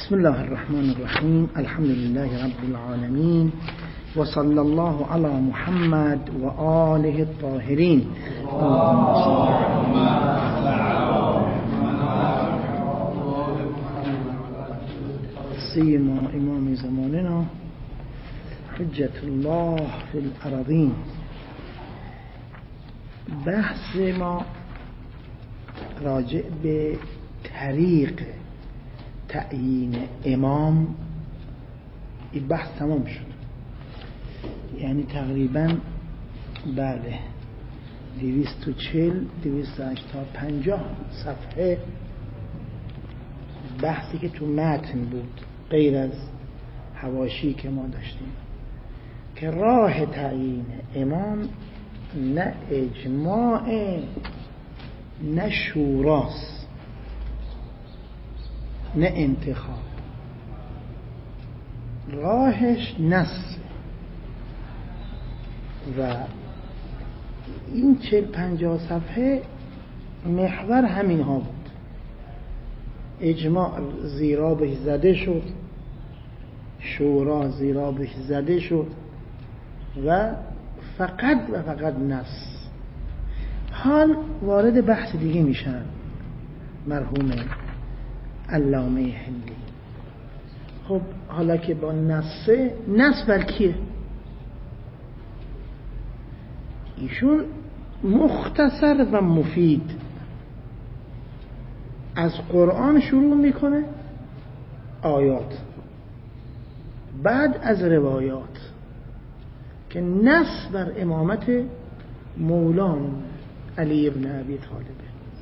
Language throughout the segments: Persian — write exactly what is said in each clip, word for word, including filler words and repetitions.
بسم الله الرحمن الرحیم. الحمد لله رب العالمین و صلی الله علی محمد و آله الطاهرین. سیما امام زماننا حجت الله فی الارضین. بحث ما راجع به طریق تعیین امام، این بحث تمام شد. یعنی تقریبا بله دویست و چهل دویست و هشتاد پنجاه صفحه بحثی که تو متن بود، غیر از حواشی که ما داشتیم، که راه تعیین امام نه اجماع نه شوراست نه انتخاب، راهش نص. و این چهل پنجاه صفحه محور همین ها بود. اجماع زیرا بهش زده شد، شورا زیرا بهش زده شد و فقط و فقط نص. حال وارد بحث دیگه میشن مرحوم علامه هندی. خب حالا که با نصه، نص بر کیه؟ ایشون مختصر و مفید از قرآن شروع میکنه، آیات، بعد از روایات، که نص بر امامت مولانا علی ابن ابی طالب.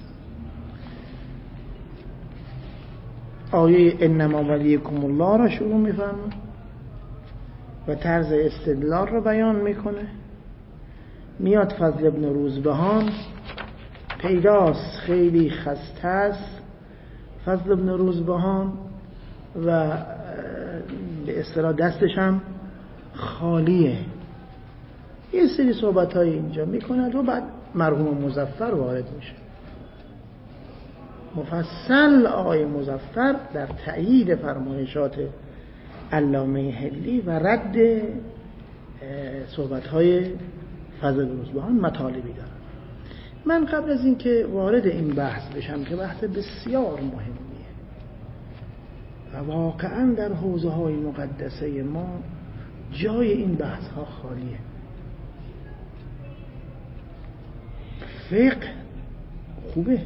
آیه انما ولیکم الله را شروع میفرمه و طرز استدلال رو بیان میکنه. میاد فضل ابن روزبهان، پیداست خیلی خسته است فضل ابن روزبهان و به اصطلاح دستش هم خالیه. یه سری صحبت های اینجا میکند و بعد مرحوم مظفر وارد میشه. مفصل آقای مظفر در تأیید فرمایشات علامه هندی و رد صحبت‌های فضل روزبهان مطالبی دارم. من قبل از این که وارد این بحث بشم که بحث بسیار مهمیه و واقعا در حوزه‌های مقدسه ما جای این بحث‌ها خالیه. فقه خوبه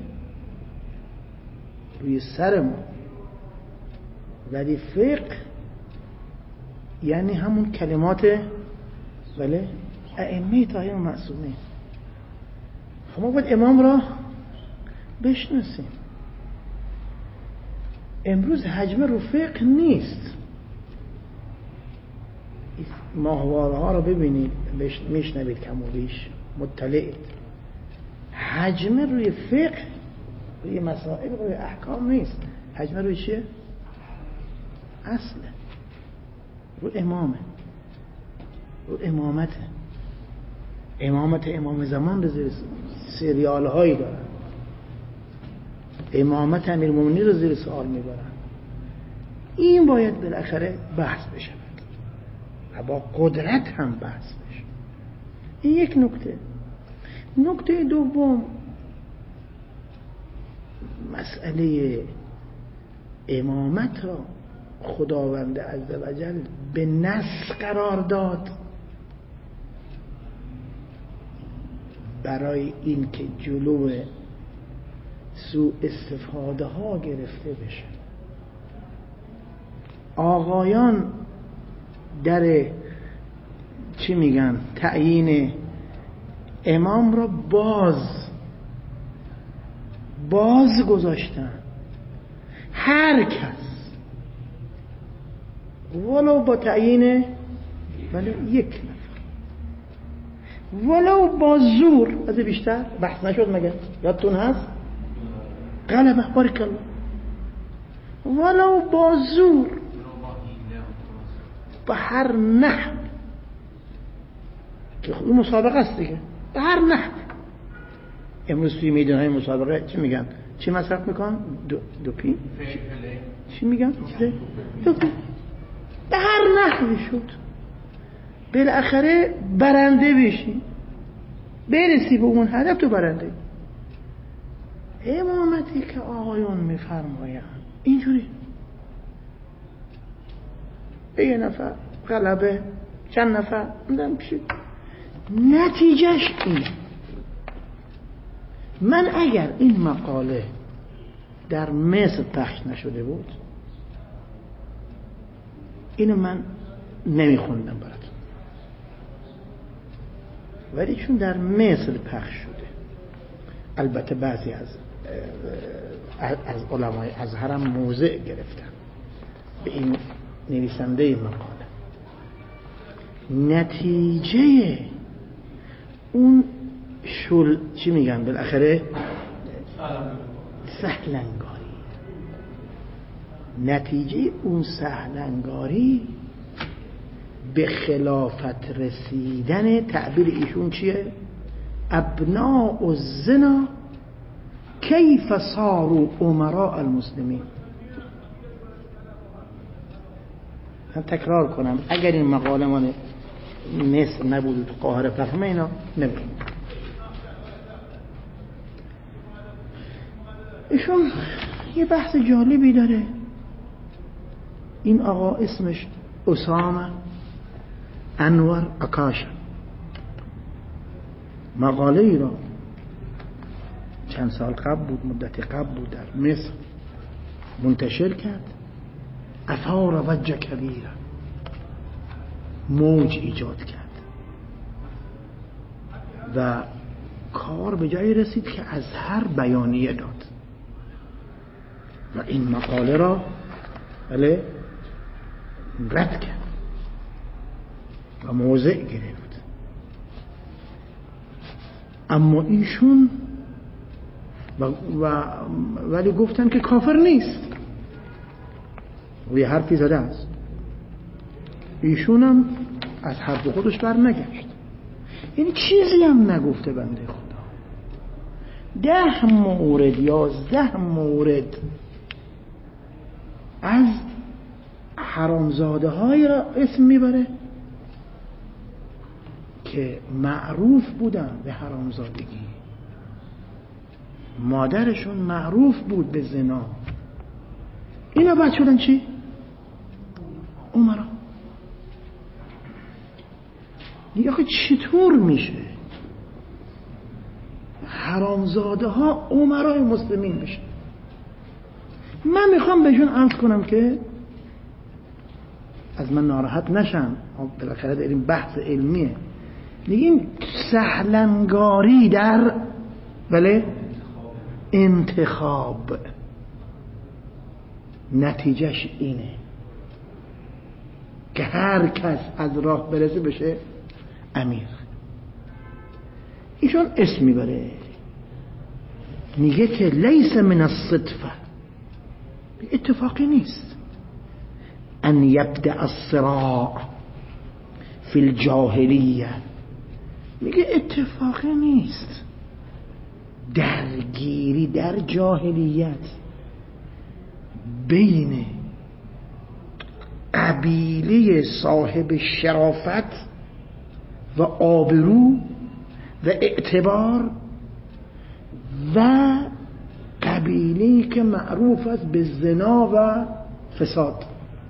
روی سر ما، ولی فقه یعنی همون کلمات بله ائمه طاهرین و معصومین. ما باید امام را بشناسیم. امروز حجم رو فقه نیست. ماهواره ها رو ببینید، میشنوید کم و بیش مطلعید. حجم روی فقه، روی مسائل، روی احکام نیست. حجم روی چیه؟ اصله، رو امامه، رو امامته. امامت امام زمان رو زیر سریال هایی دارن، امامت امیرالمومنین رو زیر سوال میبرن. این باید بالاخره بحث بشه و با قدرت هم بحث بشه. این یک نکته. نکته دوم، مسئله امامت را خداوند عزوجل به نص قرار داد برای این که جلو سوء استفاده ها گرفته بشه. آقایان در چی میگن تعیین امام را باز باز گذاشتن. هر کس ولو با تعیین ولی یک نفر، ولو با زور، از بیشتر بحث نشد مگه؟ یادتون هست؟ غلبه بارک الله. ولو با زور، به هر نحو، که خود مسابقه است دیگه، به هر نحو. امروز توی میدانهای مسابقه چی میگن؟ چی مصرف میکنن؟ دو دوپی؟ چی میگن؟ دوپی. به هر نحوی شد بالاخره برنده بشی، برسی به اون هدف، تو برنده. امامتی که آقایون میفرمایند اینجوری یه نفر غلبه، چند نفر میدم بشید، نتیجهش این. من اگر این مقاله در مصر پخش نشده بود اینو من نمیخوندم براتون، ولی چون در مصر پخش شده، البته بعضی از از علمای ازهر هم موضع گرفتن به این نویسنده این مقاله، نتیجه اون شل چی میگن بالاخره سهلنگاری، نتیجه اون سهلنگاری به خلافت رسیدن، تعبیر ایشون چیه؟ ابناء الزنا کیف صاروا امراء المسلمین. من تکرار کنم اگر این مقاله من مصر نبود تو قاهره فهمه اینا نمی‌کنم. ایشون یه بحث جالبی داره. این آقا اسمش اسامه انور اکاشا، مقاله ای را چند سال قبل بود، مدت قبل بود، در مصر منتشر کرد. اثار وجه کبیره، موج ایجاد کرد و کار به جایی رسید که از هر بیانیه داد و این مقاله را بله رد کرد و موضع گرفت. اما ایشون و, و ولی گفتن که کافر نیست و یه حرفی زده است. ایشون هم از حرف خودش بر نگشت، یعنی چیزی هم نگفته بنده خدا. ده مورد یازده مورد از حرامزاده های را اسم میبره که معروف بودن به حرامزادگی، مادرشون معروف بود به زنا. اینا بعد شدن چی؟ عمرا. دیگه آخه چطور میشه حرامزاده ها عمرای مسلمین میشه؟ من میخوام بهشون عرض کنم که از من ناراحت نشن، بالاخره داریم بحث علمیه. میگیم سهلنگاری در بله انتخاب، نتیجهش اینه که هر کس از راه برسه بشه امیر. ایشون اسم میبره، میگه که لیس من الصدفه، اتفاقی نیست ان یبدأ الصراع فی الجاهلیه، میگه اتفاقی نیست درگیری در جاهلیت بین قبیله صاحب شرافت و آبرو و اعتبار و قبیله‌ای که معروف است به زنا و فساد.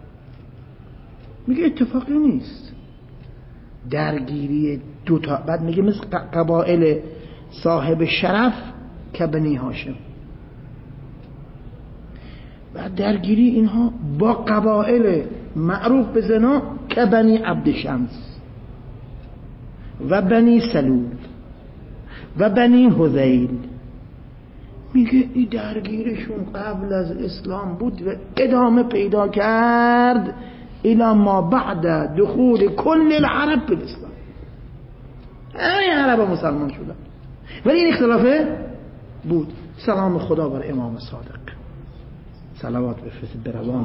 میگه اتفاقی نیست درگیری دوتا. بعد میگه مثل قبایل صاحب شرف که بنی هاشم، بعد درگیری اینها با قبایل معروف به زنا که بنی عبد شمس و بنی سلول و بنی هذیل. میگه این درگیرشون قبل از اسلام بود و ادامه پیدا کرد الی ما بعد دخول کل العرب به اسلام. همه عرب مسلمان شدن ولی این اختلافه بود. سلام خدا بر امام صادق، صلوات بفرستید بر روان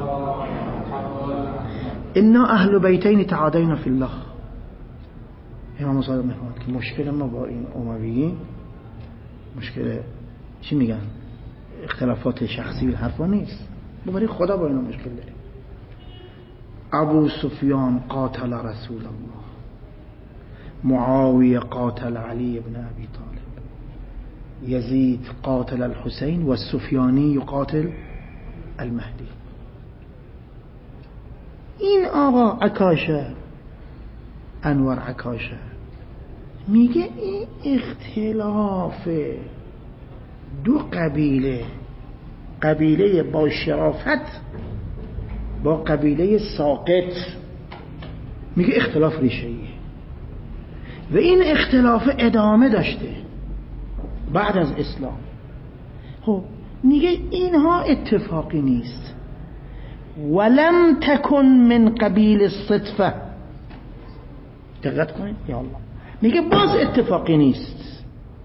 انا اهل بیتین تعادینا فی الله. امام صادق میفهمد که مشکل ما با این امویین مشکل چی میگن اختلافات شخصی و حرفا نیست، برای خدا با اینا مشکل داره. ابو سفیان قاتل رسول الله، معاویه قاتل علی ابن ابی طالب، یزید قاتل الحسین و السفیانی یقاتل المهدی. این آقا عکاشه، انور عکاشه، میگه این اختلاف دو قبیله، قبیله با شرافت با قبیله ساقط، میگه اختلاف ریشه‌ایه و این اختلاف ادامه داشته بعد از اسلام. خب میگه اینها اتفاقی نیست. ولم تکن من قبیل الصدفه، دقت کنید یا الله، میگه باز اتفاقی نیست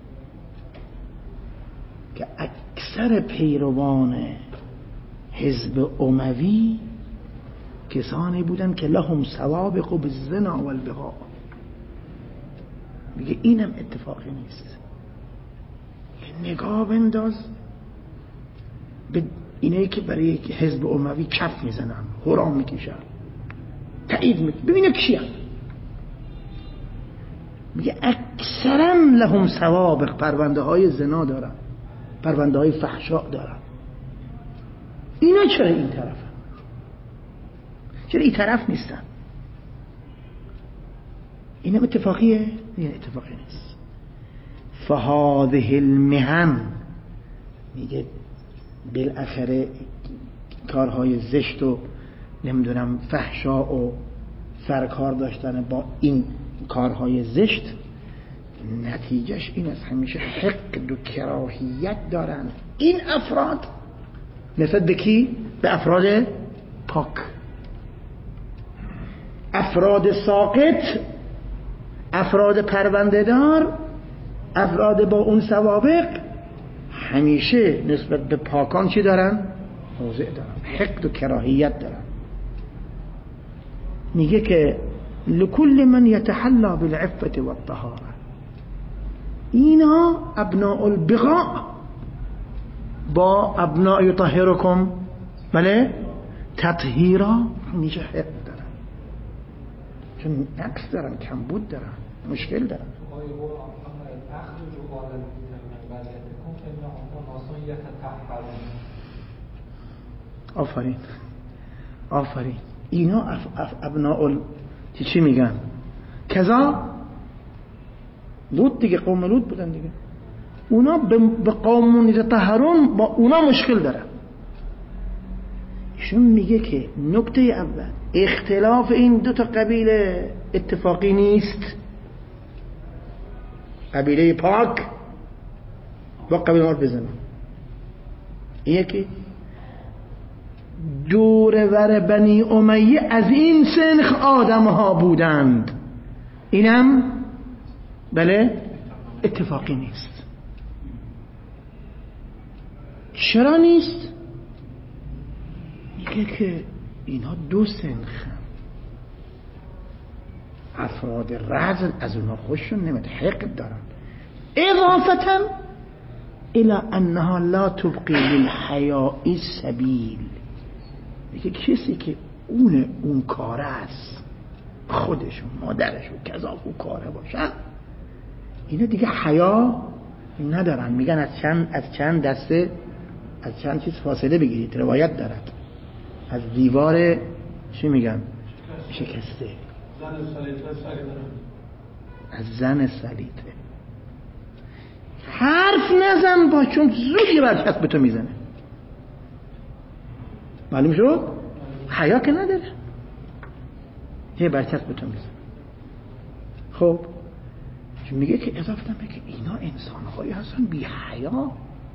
که اکثر پیروان حزب اموی کسانی بودن که لهم سوابق بالزنا والبغاء. میگه اینم اتفاقی نیست. نگاه بنداز به اینایی که برای حزب اموی کف میزنن، حرام میکشن، تایید میکنن، ببینه کیه. میگه اکثرا لهم سوابق، پرونده های زنا دارن، پرونده های فحشاء دارن. اینا چرا این طرف، چرا این طرف نیستن؟ اینم اتفاقیه؟ این اتفاقی نیست. فهذه المهن، میگه بالاخره کارهای زشت و نمیدونم فحشاء و سرکار داشتن با این کارهای زشت، نتیجهش این است همیشه حقد و کراهیت دارن این افراد نسبت به کی؟ به افراد پاک. افراد ساقط، افراد پرونده دار، افراد با اون سوابق همیشه نسبت به پاکان چی دارن؟ موضع دارن، حقد و کراهیت دارن. میگه که لكل من يتحلى بالعفة والطهارة، اینا ابناء البغاء با ابناء یطهرکم، بله، تطهیرا، همیشه حق دارن، چون نقص دارن، کمبود دارن، مشکل دارن. آفرین آفرین. اینا اف اف ابناء ال... چی میگن؟ کذا لوط دیگه، قوم لوط بودن دیگه. اونا به قوم یتطهرون با اونا مشکل دارن. ایشون میگه که نکته اول اختلاف این دو تا قبیله اتفاقی نیست. قبیله پاک با قبیله مار بزنن. یکی دور ور بنی امیه از این سنخ آدم ها بودند، اینم بله اتفاقی نیست. چرا نیست؟ میگه که اینا دو سنخ، افراد رذل از اونها خوششون نمیاد، حقد دارن، اضافتا الى انها لا تبقی للحیاء سبیل. میگه کسی که اون اون کاره است، خودشون مادرشون کذا اون کاره باشن، اینا دیگه حیا ندارن. میگن از چند از چند دسته از چند چیز فاصله بگیرید. روایت دارد از دیوار چی میگن شکسته، از زن سلیطه. حرف نزن با، چون زود یه برچسب به تو میزنه. معلوم شد؟ حیا که نداره، یه برچسب به تو میزنه. خب میگه که اضافه میگه که اینا انسان‌هایی هستن بی حیا،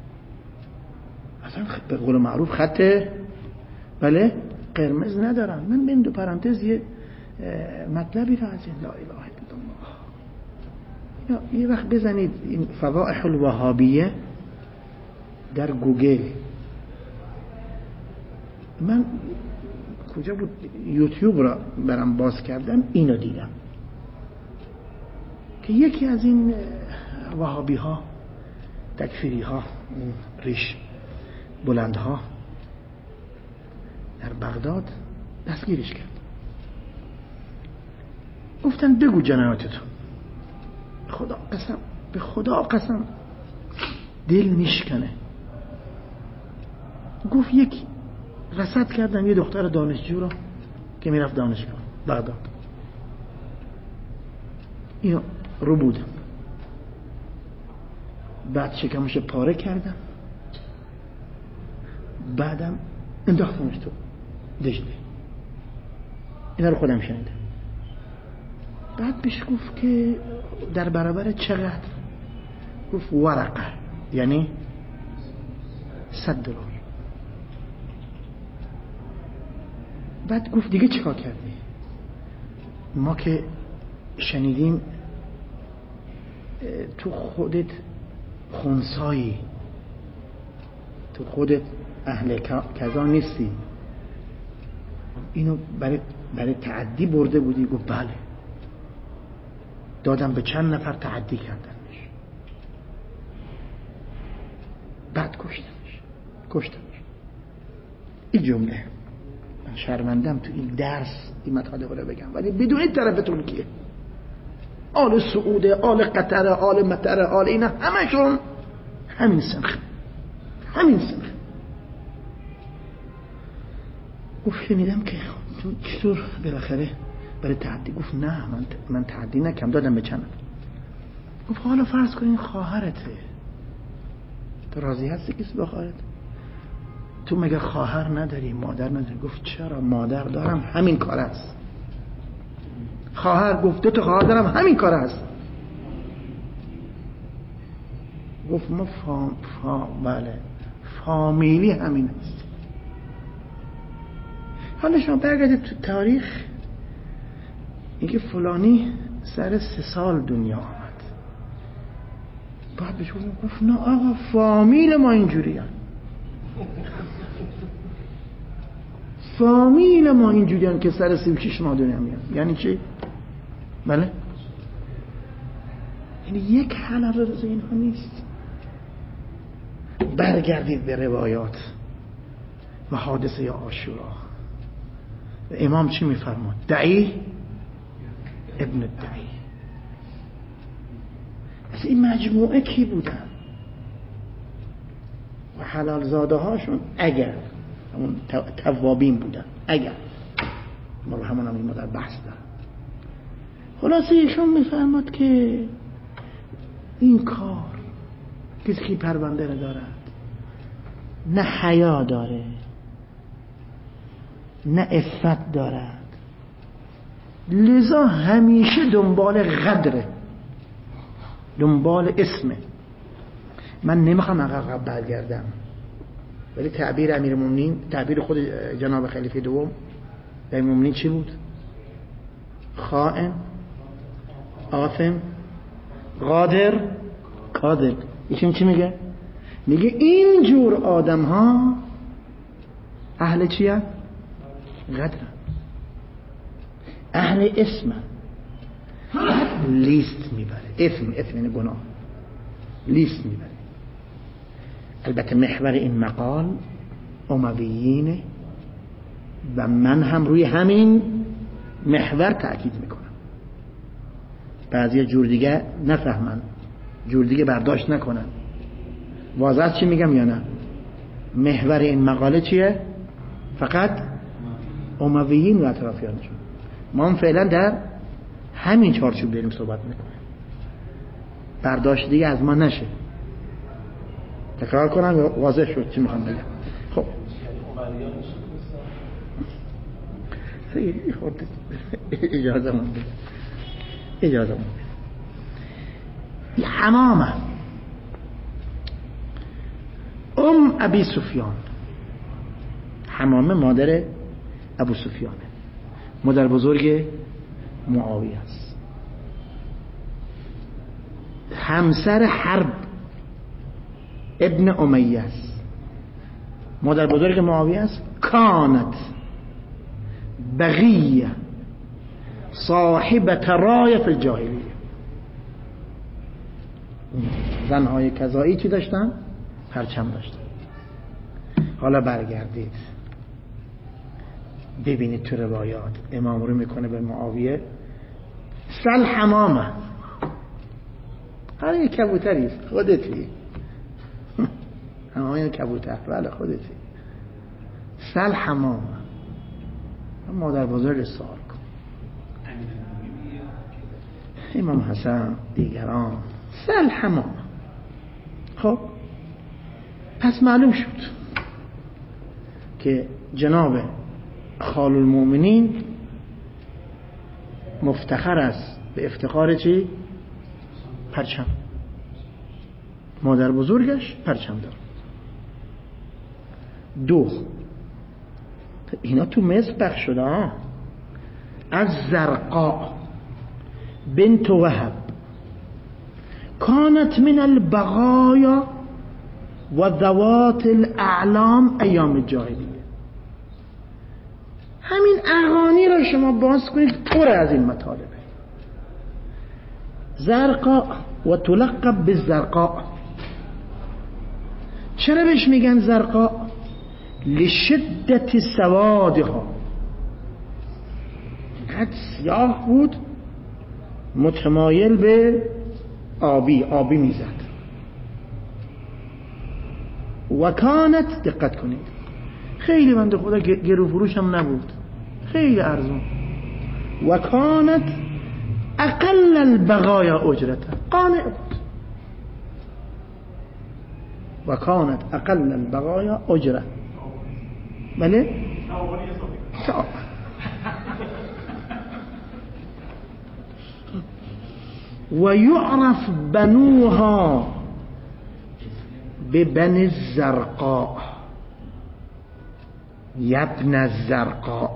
اصلا به قول معروف خط بله قرمز ندارن. من بین دو پرانتز یه مطلبی را از این لا اله الا الله یه وقت بزنید این فضائح الوهابیه در گوگل. من کجا بود یوتیوب را برام باز کردم، اینو دیدم. که یکی از این وهابی ها تکفیری ها ریش بلند ها در بغداد دستگیرش کرد. گفتن بگو جنایاتتو. خدا قسم، به خدا قسم دل میشکنه. گفت یکی رصد کردم یه دختر دانشجو رو که میرفت دانشگاه بغداد، اینو رو بودم، بعد شکمش پاره کردم، بعدم انداختمش تو دجله. اینا رو خودم شنیدم. بعد بهش گفت که در برابر چقدر؟ گفت ورقه، یعنی صد دلار. بعد گفت دیگه چیکار کردی؟ ما که شنیدیم تو خودت خنثایی، تو خودت اهل کذا نیستی، اینو برای برای تعدی برده بودی؟ گفت بله، دادم به چند نفر تعدی کردنش، بعد کشتنش کشتنش این جمله من شرمندم تو این درس این مطالب رو بگم، ولی بدون این طرفتون کیه؟ آل سعوده، آل قطر، آل مطر، آل اینا همشون همین سنخ همین سنخ. گفت شنیدم که چطور بالاخره برای تعدی؟ گفت نه من من تعدی نکردم، دادم به چند. گفت حالا فرض کن این خواهرته، تو راضی هستی کسی با خواهرت؟ تو مگه خواهر نداری، مادر نداری؟ گفت چرا، مادر دارم، همین کار است. خواهر؟ گفت دو تا خواهر دارم، همین کار است. گفت ما فام فام بله فامیلی همین است. حالا شما برگردید تو تاریخ، اینکه فلانی سر سه سال دنیا آمد، بعد بهش گفت نه آقا فامیل ما اینجوری هن. فامیل ما اینجوری هن که سر سی و شش ماه دنیا میان. یعنی چی؟ بله یعنی یک حلقه روز اینها نیست. برگردید به روایات و حادثه عاشورا. امام چی میفرماد؟ دعی ابن الدعی. از این مجموعه کی بودن؟ و حلال زاده هاشون اگر همون توابین بودن، اگر ما رو همون هم این در بحث دارم. خلاصه ایشون میفرماد که این کار کسی که پرونده رو دارد نه حیا داره نه عفت دارد، لذا همیشه دنبال غدره، دنبال اسمه. من نمیخوام عقب برگردم، ولی تعبیر امیرالمومنین، تعبیر خود جناب خلیفه دوم امیرالمومنین چی بود؟ خائن، آثم، غادر، کاذب. ایشون چی میگه؟ میگه این جور آدم ها اهل چیه؟ غدر، اهل اسم، لیست میبره. اسم اسم یعنی گناه، لیست میبره. البته محور این مقال امویینه و من هم روی همین محور تأکید میکنم. بعضی جور دیگه نفهمن، جور دیگه برداشت نکنن. واضح چی میگم یا نه؟ محور این مقاله چیه؟ فقط امویین و اطرافیانشون. ما هم فعلا در همین چارچوب داریم صحبت میکنیم، برداشت دیگه از ما نشه. تکرار کنم واضح شد چی میخوام بگم؟ خب اجازه من بگم اجازه من بگم حمامه ام ابی سفیان. حمامه مادر ابو سفیانه، مادر بزرگ معاویه است، همسر حرب ابن امیه است، مادر بزرگ معاویه است. کانت بغیه صاحبت رایه فی الجاهلیه. زنهای کذایی چی داشتن؟ پرچم داشتن. حالا برگردید ببینید تو روایات امام رو میکنه به معاویه سل حمامه، هر یک کبوتریست خودتی همه کبوتر بله خودتی سل حمامه. مادر بزرگ سوال کن امام حسن دیگران سل حمامه. خب پس معلوم شد که جناب خال المؤمنین مفتخر است به افتخار چی؟ پرچم. مادر بزرگش پرچم دار. دو اینا تو مصر پخش شده ها. از زرقاء بنت وهب كانت من البغايا و ذوات الاعلام ایام الجاهلیه. همین اغانی را شما باز کنید پر از این مطالبه. زرقاء و تلقب بالزرقاء. چرا بهش میگن زرقاء؟ لشدت سوادها، اینقدر سیاه بود متمایل به آبی آبی میزد. و کانت دقت کنید خیلی بنده خدا گرو فروش هم نبود، خیلی ارزون. و کانت اقل البغایا اجرتا، قانع بود. و کانت اقل البغایا اجرتا بله سا. و یعرف بنوها ببن الزرقاء، یبن الزرقاء.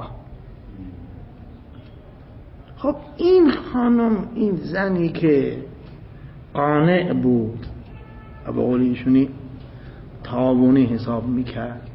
خب این خانم، این زنی که قانع بود و به قول ایشونی تابونی حساب میکرد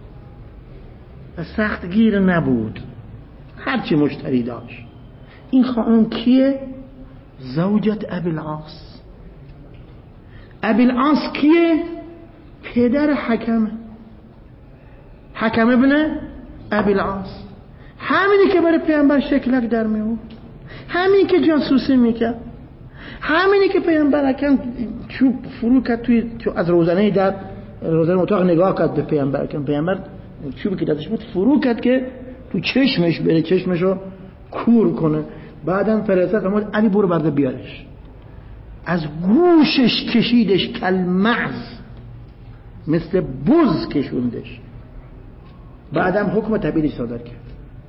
و سخت گیر نبود، هرچی مشتری داشت، این خانم کیه؟ زوجت ابی العاص. ابی العاص کیه؟ پدر حکم، حکم ابن ابی العاص، همینی که برای پیامبر شکلک در می‌آورد، همینی که جاسوسی میکرد، همینی که پیامبر حکم چوب فرو کرد توی تو از روزنه در روزنه اتاق نگاه کرد به پیامبر، که پیامبر چوبی که دستش بود فرو کرد که تو چشمش بره، چشمشو کور کنه. بعدم فرستاد فرمود علی برو برده بیارش. از گوشش کشیدش کالمعز، مثل بز کشوندش. بعدم حکم تبعیدش صادر کرد.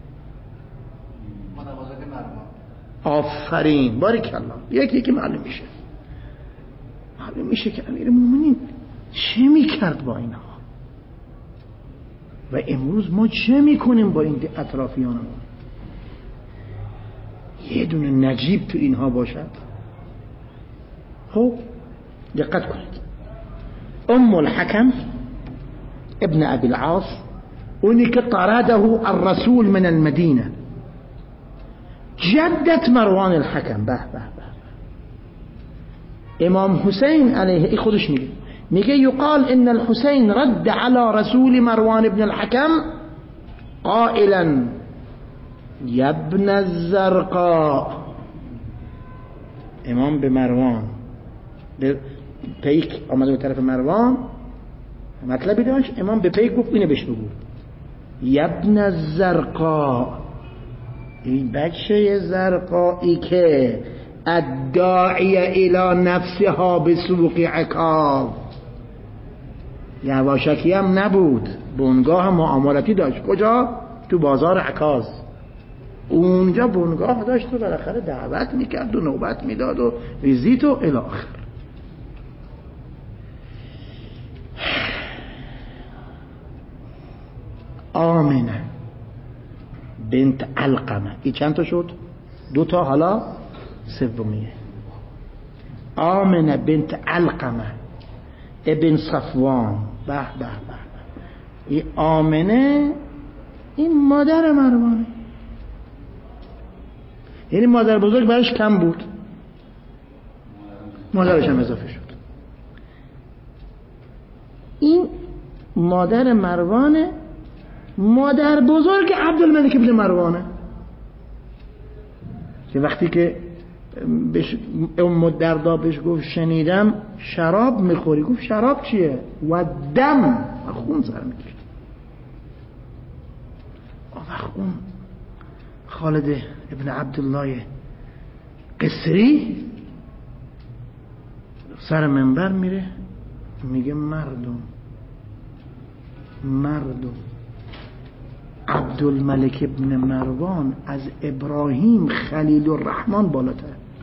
آفرین باریکالله. یکی یکی معلوم میشه معلوم میشه که امیر مومنین چه میکرد با اینها و امروز ما چه میکنیم با این اطرافیانمون. یه دونه نجیب تو اینها باشد. خب دقت کنید، ام الحکم ابن ابی العاص، اونی که طرده الرسول من المدینه، جدت مروان الحکم. به به به. امام حسین علیه، ای خودش میگه میگه یقال ان الحسین رد على رسول مروان ابن الحکم قائلا یا ابن الزرقاء. امام به مروان به پیک آمده به طرف مروان، مطلبی داشت، امام به پیک گفت اینه بهش بگو یا ابن الزرقاء، این بچه زرقایی که الداعی الى نفسها بسوق عکاظ، یواشکی هم نبود، بنگاه معاملاتی داشت. کجا؟ تو بازار عکاظ. اونجا بنگاه داشت و بالاخره دعوت میکرد و نوبت میداد و ویزیت و الی آخر. آمنه بنت علقمه، این چند تا شد؟ دو تا، حالا سومیه. آمنه بنت علقمه ابن صفوان. به به به. این آمنه این مادر مروانه، یعنی مادر بزرگ برش کم بود. مادرش هم اضافه شد. این مادر مروانه، مادر بزرگ عبدالملک ابن مروانه که وقتی که بش... ام الدرداء بهش گفت شنیدم شراب میخوری، گفت شراب چیه؟ و دم خون سر میکشد. وقت اون خالد ابن عبدالله قصری سر منبر میره میگه مردم مردم عبدالملک ابن مروان از ابراهیم خلیل الرحمن بالاتر.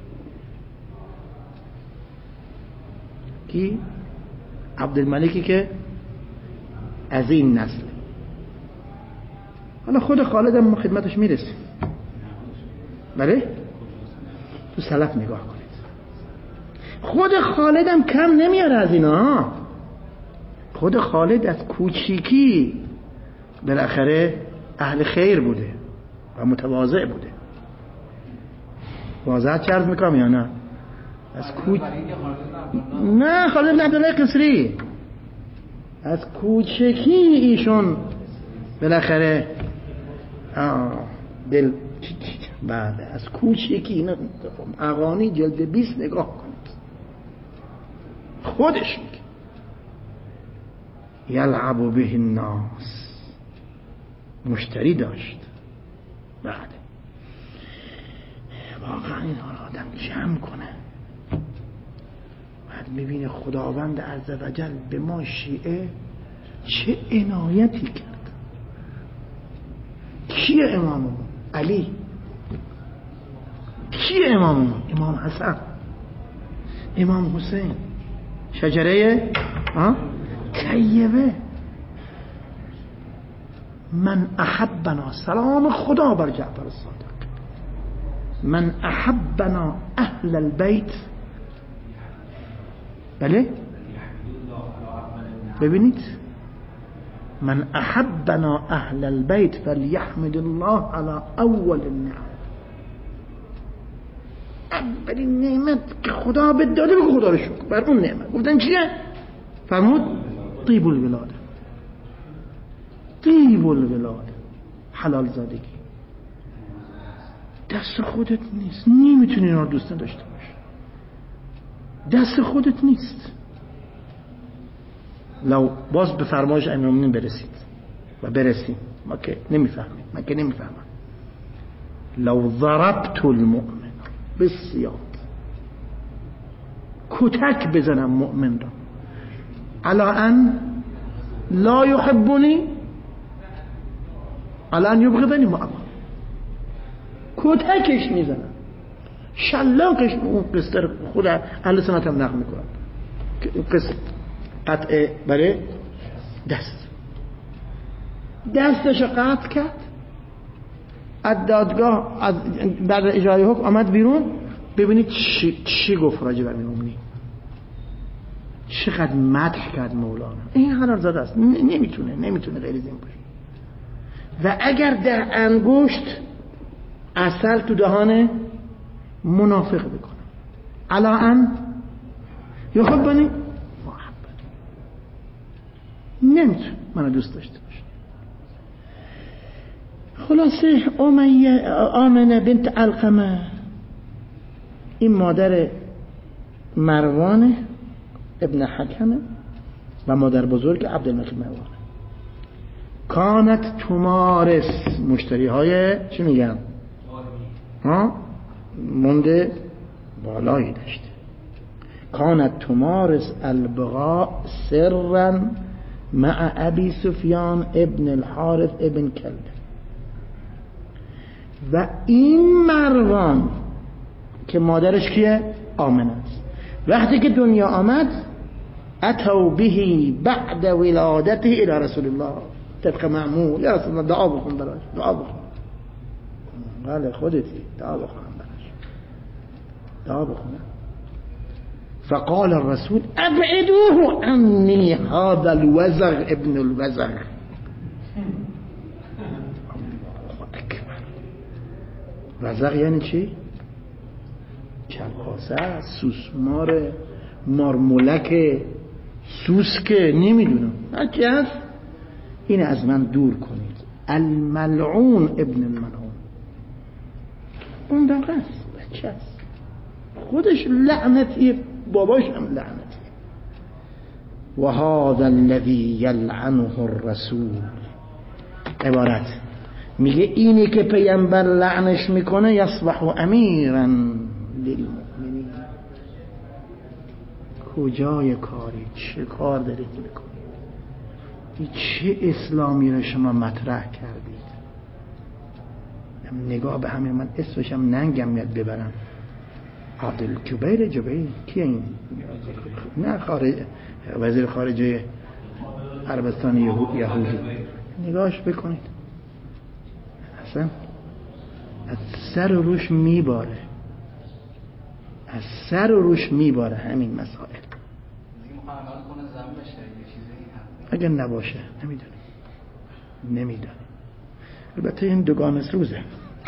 کی؟ عبدالملکی که از این نسل. حالا خود خالد هم خدمتش میرسیم. بله؟ تو سلف نگاه کنید. خود خالد هم کم نمیاره از اینا. خود خالد از کوچیکی بالاخره اهل خیر بوده و متواضع بوده. واضح چرز میکنم یا نه؟ از کوچ نه خالد بن عبدالله قصری از کوچکی ایشون بالاخره دل بعد از کوچکی اینا اغانی جلد بیست نگاه کنید. خودش میگه یلعب به الناس، مشتری داشت. بعد واقعا این آدم جمع کنه، بعد میبینه خداوند عزوجل به ما شیعه چه عنایتی کرد. کیه اماممون؟ علی. کیه اماممون؟ امام حسن، امام حسین، شجره طیبه. من احبنا، سلام خدا بر جعفر الصادق، من احبنا اهل البیت. بله ببینید، من احبنا اهل البیت فلیحمد الله على اول النعم. اولین نعمت که خدا بهت داده بگو خدا رو شکر بر اون نعمت. گفتن چیه؟ فرمود طیب الولاده، طیب الولاده، حلال زادگی. دست خودت نیست، نمیتونی اینا رو دوست داشته باش. دست خودت نیست. لو باز به فرمایش امیرالمومنین برسید و برسیم، ما که نمیفهمیم، من که نمیفهمم. لو ضربت المؤمن بالسیاط، کتک بزنم مؤمن را، علا ان لا یحبنی علا ان یبغضنی، ما کتکش میزنم، شلاقش. اون قصه خود اهل سنت هم نقل میکنن، قصه قطع برای دست، دستش قطع کرد. از دادگاه از بعد اجرای حکم آمد بیرون. ببینید چی, چی گفت راجع به امیرالمومنین، چقدر مدح کرد مولانا. این حلال زاده است، نمیتونه نمیتونه غیر از این باشه. و اگر ده انگشت عسل تو دهان منافق بکنه، علا ان یحبنی محبت، نمیتونه منو دوست داشته باشه. خلاصه امیه آمنه بنت علقمه، این مادر مروان ابن حکمه و مادر بزرگ عبدالملک مروان. کانت تمارس، مشتری های چی میگن؟ ها منده بالایی داشته. کانت تمارس البغاء سرا مع ابی سفیان ابن الحارث ابن کلب. و این مروان که مادرش کیه؟ آمنه است. وقتی که دنیا آمد اتوا به بعد ولادته الى رسول الله طبق معمول. یا رسول الله دعا بکن براش، دعا بکن. بله خودتی دعا بکن براش، دعا بکن. فقال الرسول ابعدوه عني هذا الوزغ ابن الوزغ. وزغ یعنی چی؟ کلپاسه، سوسمار، مارمولک، سوسک، نمیدونم هرچی هست، این از من دور کنید. الملعون ابن الملعون، اون دقیقه است، بچه است، خودش لعنتیه، باباش هم لعنتیه. و هذا الذی یلعنه الرسول، عبارت میگه اینی که پیامبر لعنش میکنه یصبح امیرا للمؤمنین. کجای کاری؟ چه کار دارید میکنید؟ چه اسلامی رو شما مطرح کردید؟ نگاه به همین، من اسمشم ننگم میاد ببرم. عادل جبیر جبیر کی این؟ نه خارج، وزیر خارجه عربستان یهودی. نگاهش بکنید، اصلا از سر و روش میباره، از سر و روش میباره همین مسائل. اگر نباشه نمیدونم نمیدونم البته این دوگان روزه.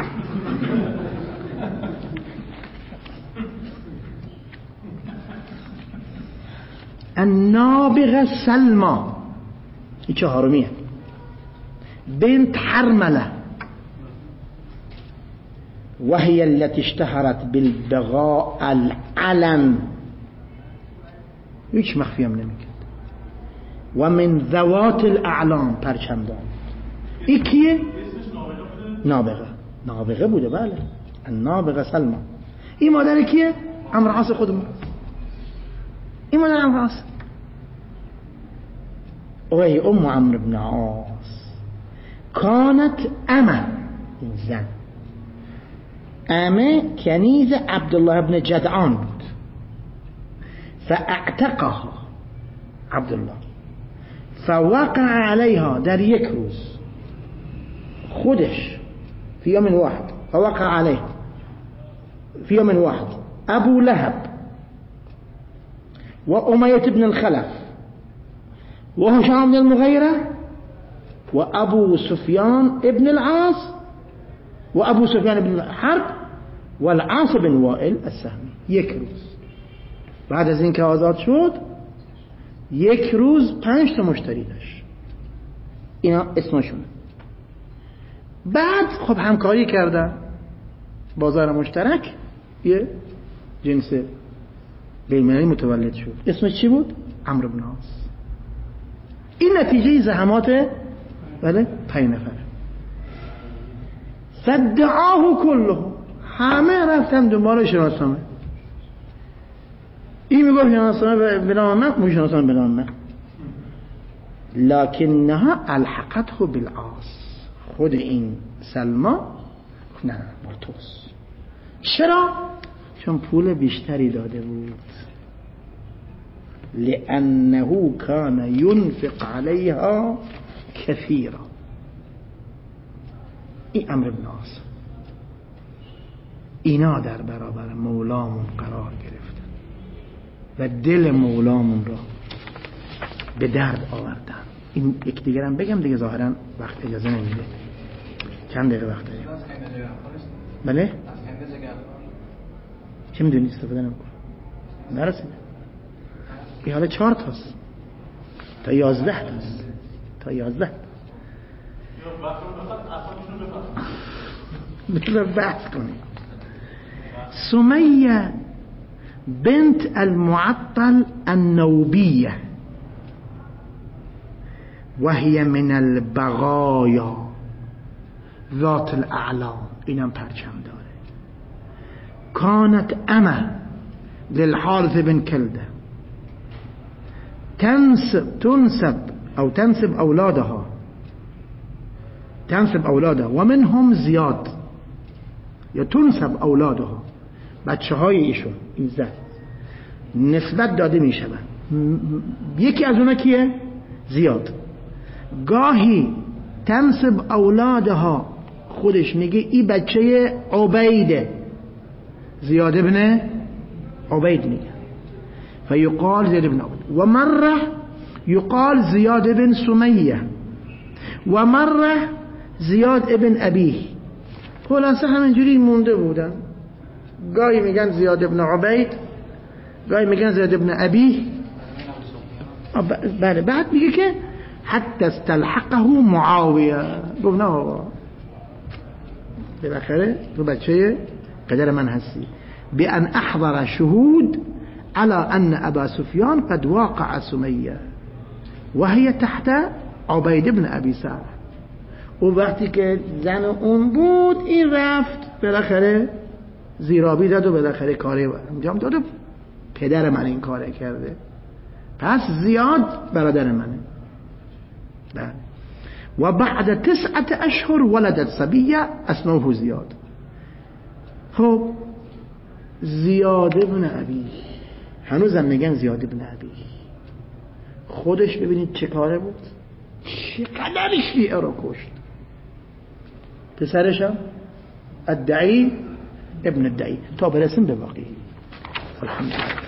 النابغه سلمى، این چهارمیه، بنت حرمله، وهي التي اشتهرت بالبغاء العلن، هیچ مخفی هم نمیکرد. و من ذوات الاعلام، پرچمدار. این کیه؟ نابغه. نابغه بوده، بله. النابغه سلمى. این مادر کیه؟ عمرو عاص خودمون. این مادر عمرو عاص. وهي ام عمرو بن عاص كانت اما، این زن امه کنیز عبدالله بن جدعان بود. فاعتقها عبدالله، فوقع عليها، در یک روز خودش، في يوم واحد فوقع عليه في يوم واحد ابو لهب وأمية بن الخلف وهشام بن المغيرة وأبو سفيان ابن العاص وأبو سفيان بن الحرب والعاص بن وائل السهمي. یک روز بعد از اینکه آزاد شد، یک روز پنج تا مشتری داشت. اینا اسمشونه. بعد خب همکاری کردن، بازار مشترک یه جنس بین‌المللی متولد شد. اسمش چی بود؟ عمرو بن عاص. این نتیجه زحمات بله پنج نفر. فدعاه كله، همه رفتن دنبال شناسنامه. این میگفت شناسنامه به نام من، اون شناسنامه به نام من. لکنها الحقته بالعاص، خود این سلمى نه مرتوس. چرا؟ چون پول بیشتری داده بود. لأنه كان ينفق عليها كثيرا. این عمرو بن عاص، اینا در برابر مولامون قرار گرفتن و دل مولامون را به درد آوردن. این یک دیگرم بگم دیگه، ظاهرا وقت اجازه نمیده. چند دقیقه وقت داریم؟ بله؟ چه میدونی استفاده نمیکنم؟ نرسیده. این حالا چهار تاست تا یازده تاست تا یازده بطور بحث کنیم. سمیه بنت المعطل النوبیه وهي من البغايا ذات الاعلام، اینم پرچم داره. كانت اما للحارث بن كلده تنسب تنسب او تنسب اولادها تنسب اولادها ومنهم زیاد، یا تنسب اولادها، بچه های ایشون، این زن نسبت داده می شود. یکی از اونا کیه؟ زیاد. گاهی تنسب اولادها، خودش میگه این بچه عبیده، زیاد ابن عبید میگه، فیقال زید ابن عبید. و مره یقال زیاد ابن سمیه و مره زیاد ابن ابیه. خلاصه همینجوری مونده بودن. گاهی میگن زیاد ابن عبید، گاهی میگن زیاد ابن ابی. بله بعد میگه که حتی استلحقه معاویه. گفت نه آقا بالاخره تو بچه پدر من هستی. بأن احضر شهود على ان ابا سفیان قد واقع سمیه وهي تحت عبید ابن ابی سعد. و وقتی که زن اون بود این رفت بالاخره زیرابی داد و بالاخره کاری انجام داد و پدر من این کاره کرده، پس زیاد برادر منه. بله. و بعد تسعت اشهر ولدت صبیه اسمه زیاد. خب زیاد ابن ابی، هنوزم میگن زیاد ابن ابی. خودش ببینید چه کاره بود، چقدر شیعه رو کشت. پسرشم الدعی ابن الدعی تا برسیم به باقی. الحمدلله.